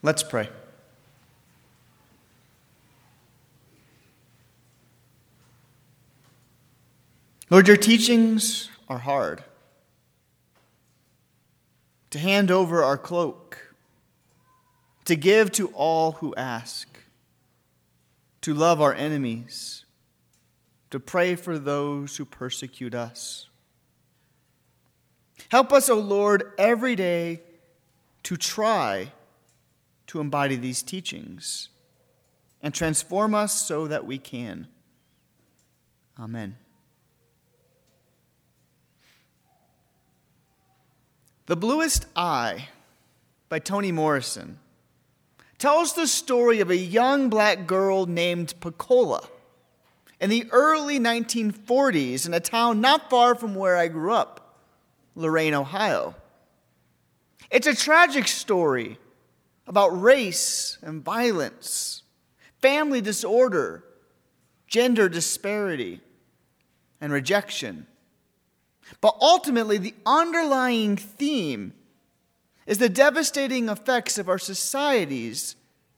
Let's pray. Lord, your teachings are hard. To hand over our cloak, to give to all who ask, to love our enemies, to pray for those who persecute us. Help us, O Lord, every day to try to embody these teachings and transform us so that we can. Amen. The Bluest Eye by Toni Morrison tells the story of a young black girl named Pecola in the early 1940s in a town not far from where I grew up, Lorain, Ohio. It's a tragic story about race and violence, family disorder, gender disparity, and rejection. But ultimately, the underlying theme is the devastating effects of our society's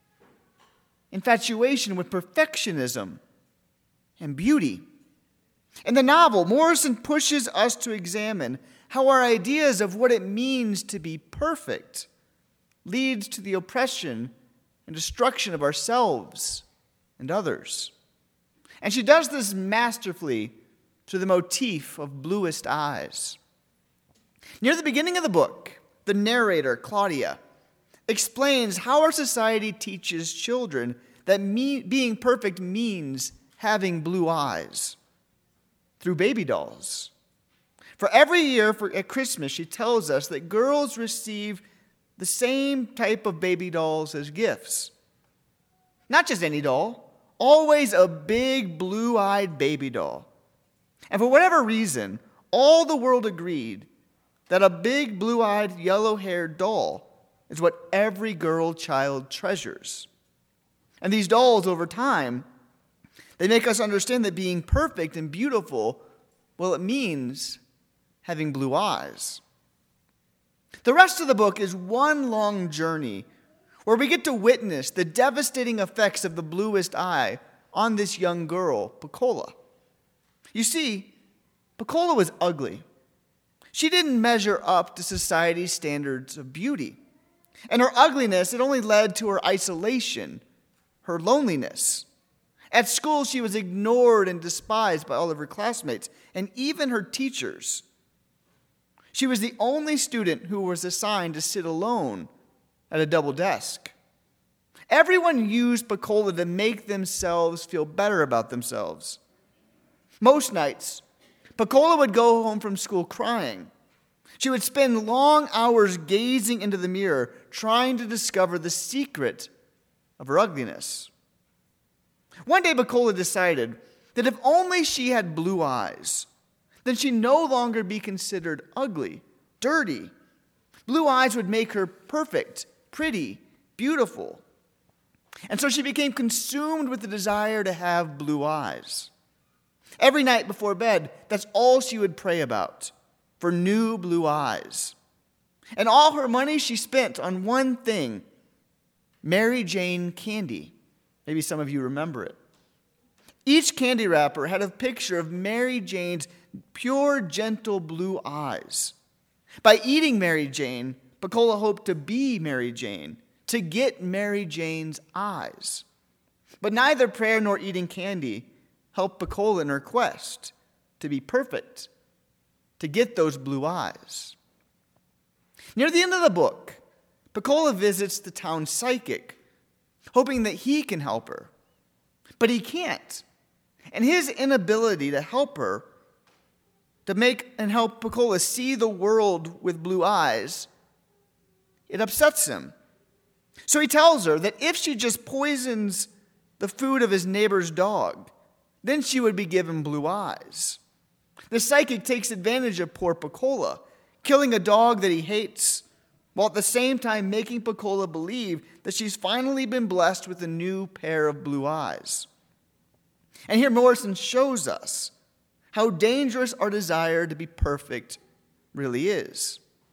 infatuation with perfectionism and beauty. In the novel, Morrison pushes us to examine how our ideas of what it means to be perfect leads to the oppression and destruction of ourselves and others. And she does this masterfully through the motif of bluest eyes. Near the beginning of the book, the narrator, Claudia, explains how our society teaches children that being perfect means having blue eyes through baby dolls. For every year at Christmas, she tells us that girls receive the same type of baby dolls as gifts. Not just any doll, always a big blue-eyed baby doll. And for whatever reason, all the world agreed that a big blue-eyed, yellow-haired doll is what every girl child treasures. And these dolls, over time, they make us understand that being perfect and beautiful, well, it means having blue eyes. The rest of the book is one long journey where we get to witness the devastating effects of the bluest eye on this young girl, Pecola. You see, Pecola was ugly. She didn't measure up to society's standards of beauty. And her ugliness, it only led to her isolation, her loneliness. At school, she was ignored and despised by all of her classmates and even her teachers. She was the only student who was assigned to sit alone at a double desk. Everyone used Pecola to make themselves feel better about themselves. Most nights, Pecola would go home from school crying. She would spend long hours gazing into the mirror, trying to discover the secret of her ugliness. One day, Pecola decided that if only she had blue eyes, then she'd no longer be considered ugly, dirty. Blue eyes would make her perfect, pretty, beautiful. And so she became consumed with the desire to have blue eyes. Every night before bed, that's all she would pray about, for new blue eyes. And all her money she spent on one thing, Mary Jane candy. Maybe some of you remember it. Each candy wrapper had a picture of Mary Jane's pure, gentle blue eyes. By eating Mary Jane, Pecola hoped to be Mary Jane, to get Mary Jane's eyes. But neither prayer nor eating candy helped Pecola in her quest to be perfect, to get those blue eyes. Near the end of the book, Pecola visits the town psychic, hoping that he can help her. But he can't. And his inability to help her, to make and help Pecola see the world with blue eyes, it upsets him. So he tells her that if she just poisons the food of his neighbor's dog, then she would be given blue eyes. The psychic takes advantage of poor Pecola, killing a dog that he hates, while at the same time making Pecola believe that she's finally been blessed with a new pair of blue eyes. And here Morrison shows us how dangerous our desire to be perfect really is.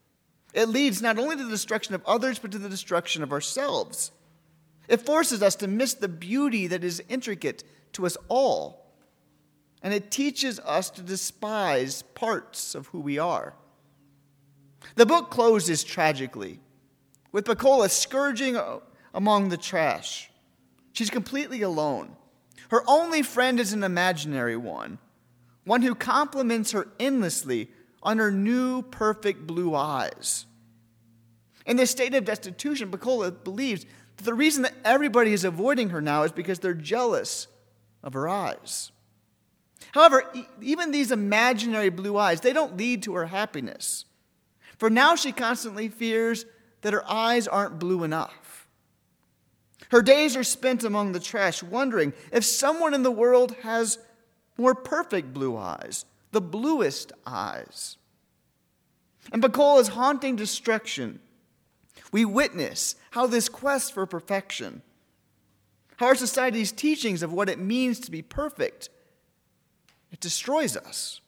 It leads not only to the destruction of others, but to the destruction of ourselves. It forces us to miss the beauty that is intricate to us all. And it teaches us to despise parts of who we are. The book closes tragically, with Pecola scourging among the trash. She's completely alone. Her only friend is an imaginary one who compliments her endlessly on her new perfect blue eyes. In this state of destitution, Pecola believes that the reason that everybody is avoiding her now is because they're jealous of her eyes. However, even these imaginary blue eyes, they don't lead to her happiness. For now she constantly fears that her eyes aren't blue enough. Her days are spent among the trash, wondering if someone in the world has more perfect blue eyes, the bluest eyes. In Pecola's haunting destruction, we witness how this quest for perfection, how our society's teachings of what it means to be perfect, it destroys us.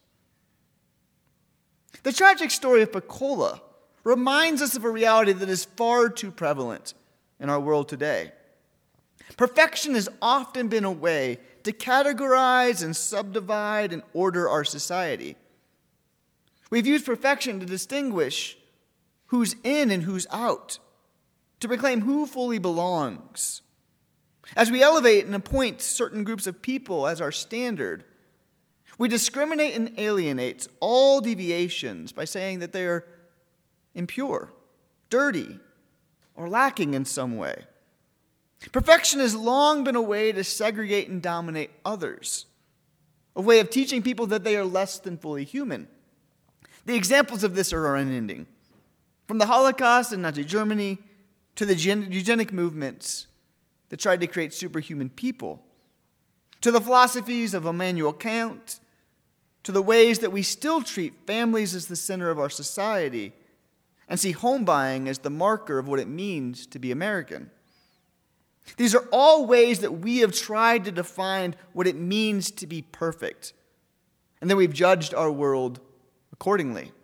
The tragic story of Pecola reminds us of a reality that is far too prevalent in our world today. Perfection has often been a way to categorize and subdivide and order our society. We've used perfection to distinguish who's in and who's out, to proclaim who fully belongs. As we elevate and appoint certain groups of people as our standard, we discriminate and alienate all deviations by saying that they are impure, dirty, or lacking in some way. Perfection has long been a way to segregate and dominate others, a way of teaching people that they are less than fully human. The examples of this are unending. From the Holocaust in Nazi Germany to the eugenic movements that tried to create superhuman people, to the philosophies of Immanuel Kant, to the ways that we still treat families as the center of our society and see home buying as the marker of what it means to be American. These are all ways that we have tried to define what it means to be perfect, and then we've judged our world accordingly.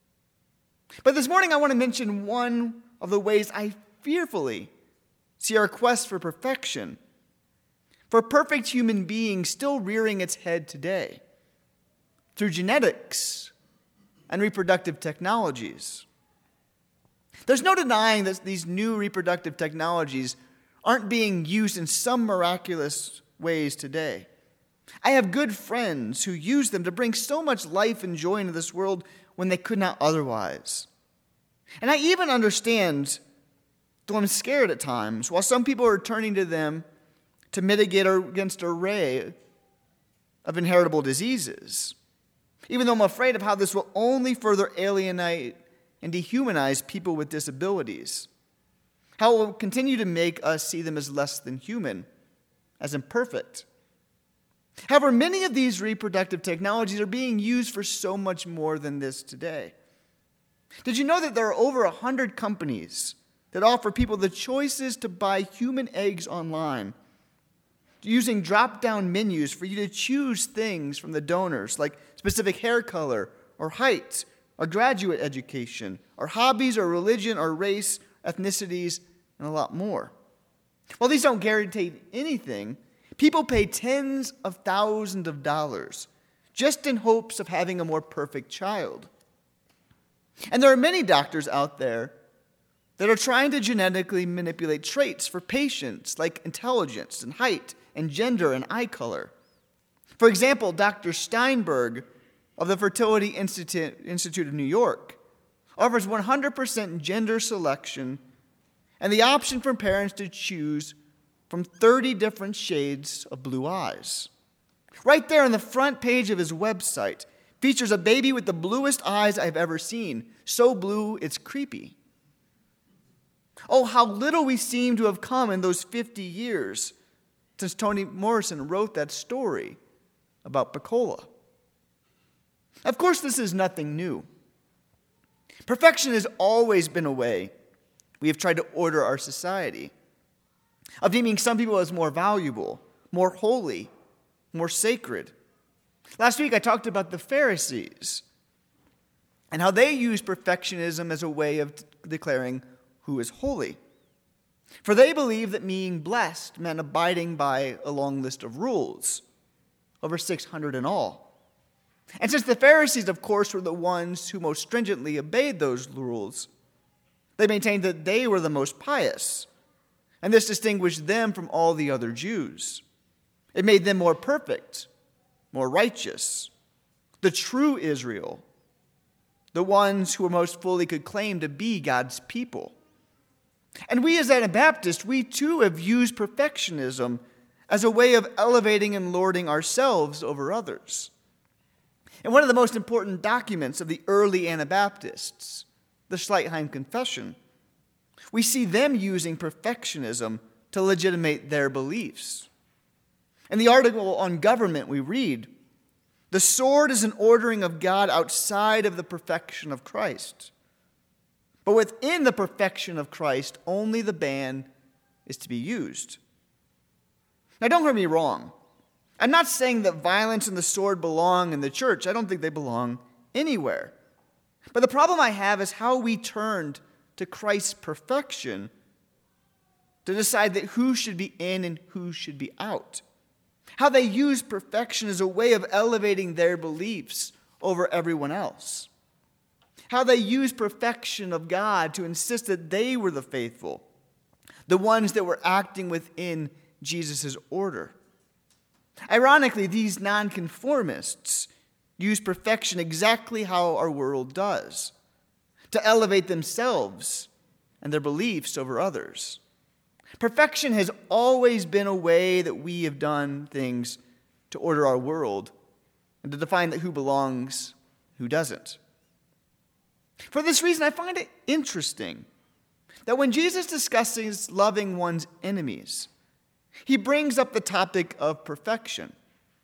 But this morning I want to mention one of the ways I fearfully see our quest for perfection, for a perfect human being still rearing its head today, through genetics and reproductive technologies. There's no denying that these new reproductive technologies aren't being used in some miraculous ways today. I have good friends who use them to bring so much life and joy into this world when they could not otherwise. And I even understand, though I'm scared at times, while some people are turning to them to mitigate against an array of inheritable diseases, even though I'm afraid of how this will only further alienate and dehumanize people with disabilities. How it will continue to make us see them as less than human, as imperfect. However, many of these reproductive technologies are being used for so much more than this today. Did you know that there are over 100 companies that offer people the choices to buy human eggs online, using drop-down menus for you to choose things from the donors, like specific hair color, or height, or graduate education, or hobbies, or religion, or race, ethnicities, and a lot more. While these don't guarantee anything, people pay tens of thousands of dollars just in hopes of having a more perfect child. And there are many doctors out there that are trying to genetically manipulate traits for patients like intelligence and height and gender and eye color. For example, Dr. Steinberg of the Fertility Institute of New York offers 100% gender selection and the option for parents to choose from 30 different shades of blue eyes. Right there on the front page of his website features a baby with the bluest eyes I've ever seen, so blue it's creepy. Oh, how little we seem to have come in those 50 years since Toni Morrison wrote that story about Pecola. Of course, this is nothing new. Perfection has always been a way we have tried to order our society, of deeming some people as more valuable, more holy, more sacred. Last week I talked about the Pharisees. and how they use perfectionism as a way of declaring who is holy. For they believe that being blessed meant abiding by a long list of rules, over 600 in all. And since the Pharisees, of course, were the ones who most stringently obeyed those rules, they maintained that they were the most pious, and this distinguished them from all the other Jews. It made them more perfect, more righteous, the true Israel, the ones who most fully could claim to be God's people. And we as Anabaptists, we too have used perfectionism as a way of elevating and lording ourselves over others. In one of the most important documents of the early Anabaptists, the Schleitheim Confession, we see them using perfectionism to legitimate their beliefs. In the article on government, we read, "The sword is an ordering of God outside of the perfection of Christ. But within the perfection of Christ, only the ban is to be used." Now, don't hear me wrong. I'm not saying that violence and the sword belong in the church. I don't think they belong anywhere. But the problem I have is how we turned to Christ's perfection to decide that who should be in and who should be out. How they use perfection as a way of elevating their beliefs over everyone else. How they use perfection of God to insist that they were the faithful, the ones that were acting within Jesus' order. Ironically, these nonconformists use perfection exactly how our world does, to elevate themselves and their beliefs over others. Perfection has always been a way that we have done things to order our world and to define that who belongs, who doesn't. For this reason, I find it interesting that when Jesus discusses loving one's enemies, he brings up the topic of perfection.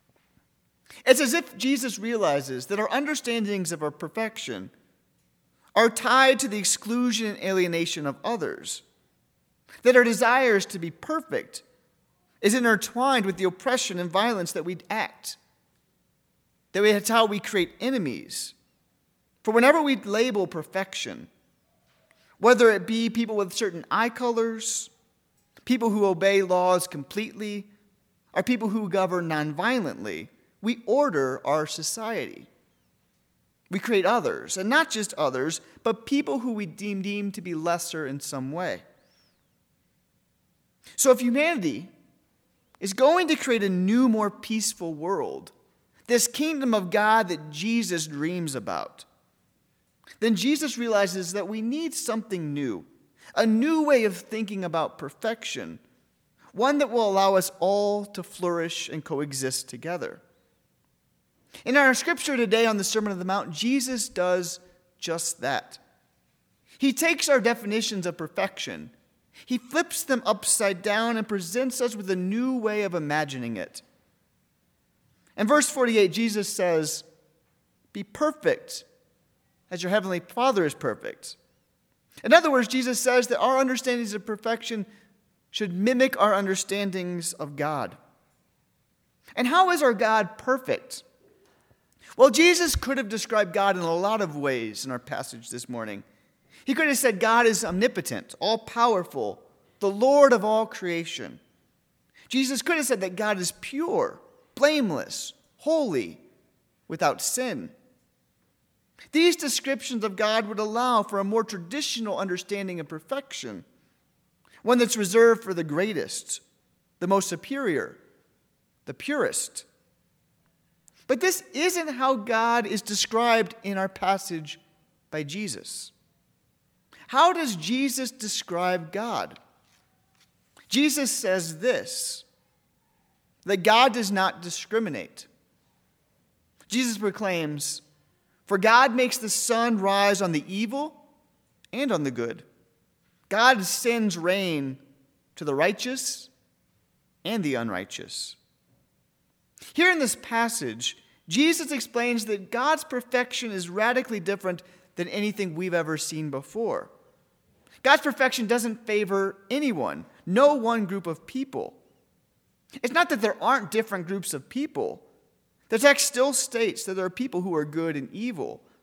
It's as if Jesus realizes that our understandings of our perfection are tied to the exclusion and alienation of others, that our desires to be perfect is intertwined with the oppression and violence that we act, that's how we create enemies. For whenever we label perfection, whether it be people with certain eye colors, people who obey laws completely, or people who govern nonviolently, we order our society. We create others, and not just others, but people who we deem to be lesser in some way. So if humanity is going to create a new, more peaceful world, this kingdom of God that Jesus dreams about, then Jesus realizes that we need something new, a new way of thinking about perfection, one that will allow us all to flourish and coexist together. In our scripture today on the Sermon on the Mount, Jesus does just that. He takes our definitions of perfection, he flips them upside down and presents us with a new way of imagining it. In verse 48, Jesus says, "Be perfect as your heavenly Father is perfect." In other words, Jesus says that our understandings of perfection should mimic our understandings of God. And how is our God perfect? Well, Jesus could have described God in a lot of ways in our passage this morning. He could have said God is omnipotent, all-powerful, the Lord of all creation. Jesus could have said that God is pure, blameless, holy, without sin. These descriptions of God would allow for a more traditional understanding of perfection, one that's reserved for the greatest, the most superior, the purest. But this isn't how God is described in our passage by Jesus. How does Jesus describe God? Jesus says this, that God does not discriminate. Jesus proclaims, "For God makes the sun rise on the evil and on the good. God sends rain to the righteous and the unrighteous." Here in this passage, Jesus explains that God's perfection is radically different than anything we've ever seen before. God's perfection doesn't favor anyone, no one group of people. It's not that there aren't different groups of people. The text still states that there are people who are good and evil,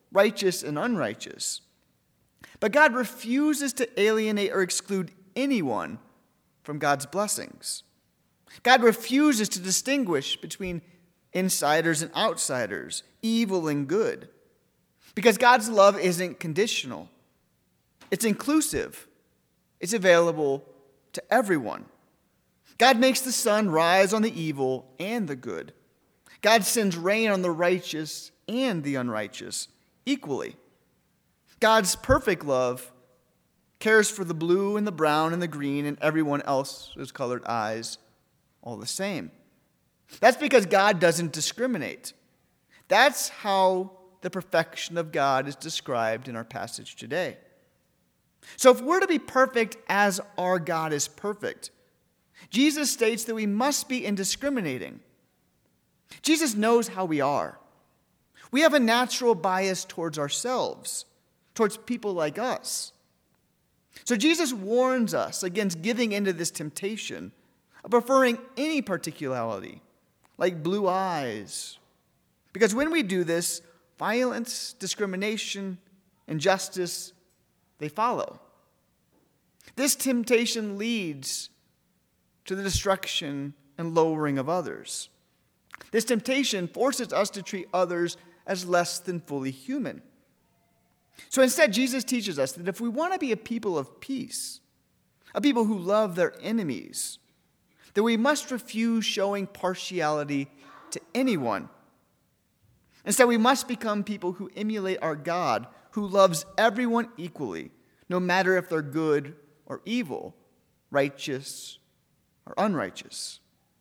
righteous and unrighteous. But God refuses to alienate or exclude anyone from God's blessings. God refuses to distinguish between insiders and outsiders, evil and good. Because God's love isn't conditional. It's inclusive. It's available to everyone. God makes the sun rise on the evil and the good. God sends rain on the righteous and the unrighteous equally. God's perfect love cares for the blue and the brown and the green and everyone else's colored eyes all the same. That's because God doesn't discriminate. That's how the perfection of God is described in our passage today. So if we're to be perfect as our God is perfect, Jesus states that we must be indiscriminating. Jesus knows how we are. We have a natural bias towards ourselves, towards people like us. So Jesus warns us against giving into this temptation of preferring any particularity, like blue eyes. Because when we do this, violence, discrimination, injustice, they follow. This temptation leads to the destruction and lowering of others. This temptation forces us to treat others as less than fully human. So instead, Jesus teaches us that if we want to be a people of peace, a people who love their enemies, that we must refuse showing partiality to anyone. Instead, we must become people who emulate our God, who loves everyone equally, no matter if they're good or evil, righteous or unrighteous.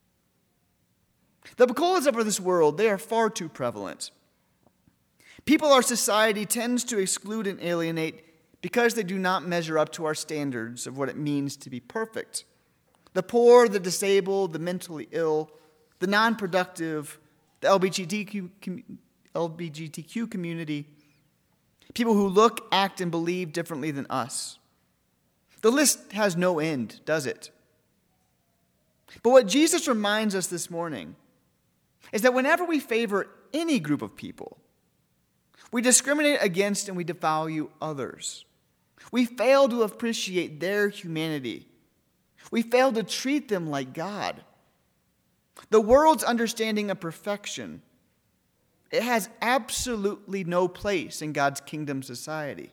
The Bacolas of this world, they are far too prevalent. People our society tends to exclude and alienate because they do not measure up to our standards of what it means to be perfect. The poor, the disabled, the mentally ill, the non-productive, the LGBTQ community, people who look, act, and believe differently than us. The list has no end, does it? But what Jesus reminds us this morning is that whenever we favor any group of people, we discriminate against and we devalue others. We fail to appreciate their humanity. We fail to treat them like God. The world's understanding of perfection, it has absolutely no place in God's kingdom society.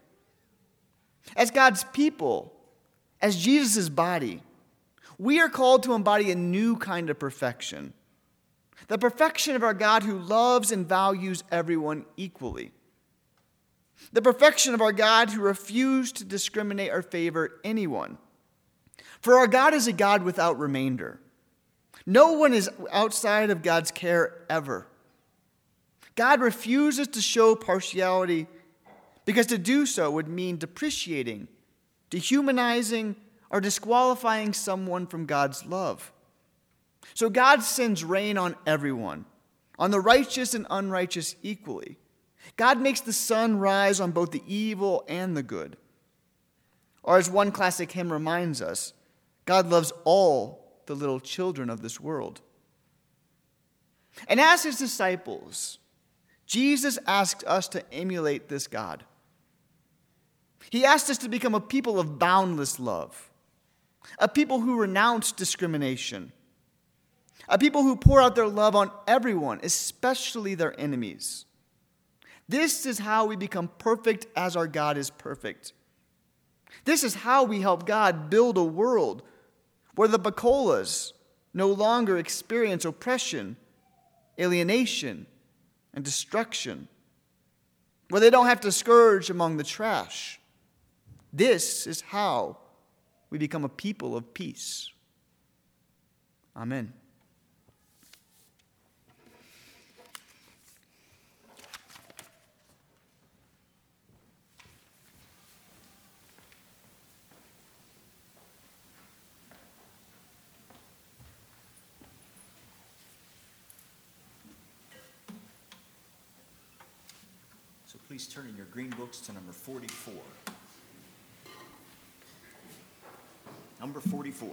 As God's people, as Jesus' body, we are called to embody a new kind of perfection. The perfection of our God who loves and values everyone equally. The perfection of our God who refused to discriminate or favor anyone. For our God is a God without remainder. No one is outside of God's care ever. God refuses to show partiality because to do so would mean depreciating, dehumanizing, or disqualifying someone from God's love. So God sends rain on everyone, on the righteous and unrighteous equally. God makes the sun rise on both the evil and the good. Or as one classic hymn reminds us, God loves all the little children of this world. And as his disciples, Jesus asks us to emulate this God. He asked us to become a people of boundless love, a people who renounce discrimination, a people who pour out their love on everyone, especially their enemies. This is how we become perfect as our God is perfect. This is how we help God build a world where the Bacolas no longer experience oppression, alienation, and destruction, where they don't have to scourge among the trash. This is how we become a people of peace. Amen. So please turn in your green books to number 44. Number 44.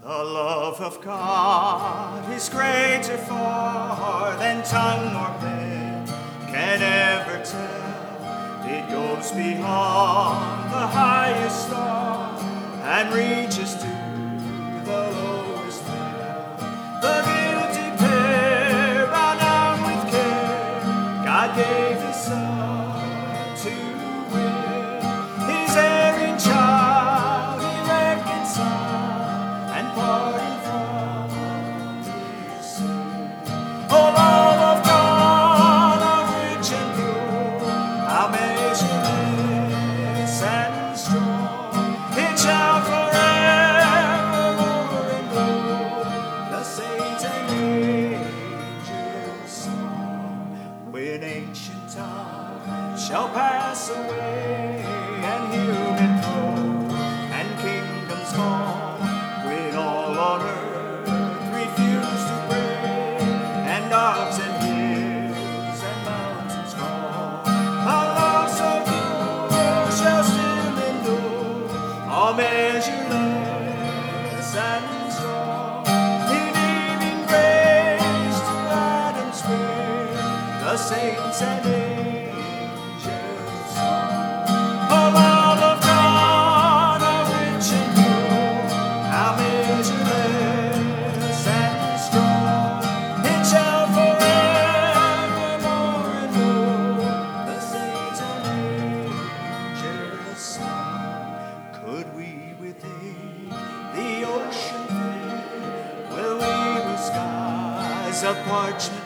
The love of God is greater far than tongue or pen can ever tell. It goes beyond the highest star and reaches to the lowest hell. The guilty pair, bound down with care, God gave His Son to win. His erring child He reconciled and pardoned from his sin. Oh, love of God, how rich and pure, how measureless and strong, it shall forevermore endure the saints and angels' song. When ancient time shall pass away and human throne and kingdoms fall, when all on earth refuse to pray, and dogs and hills and mountains fall, our love so pure shall still endure, all measureless and strong, redeeming grace to Adam's grave, the saints and angels' song. Oh, love of God, how rich and pure, how measureless and strong, it shall forevermore endure the saints and angels' song. Could we with thee the ocean fill? Will we with skies of parchment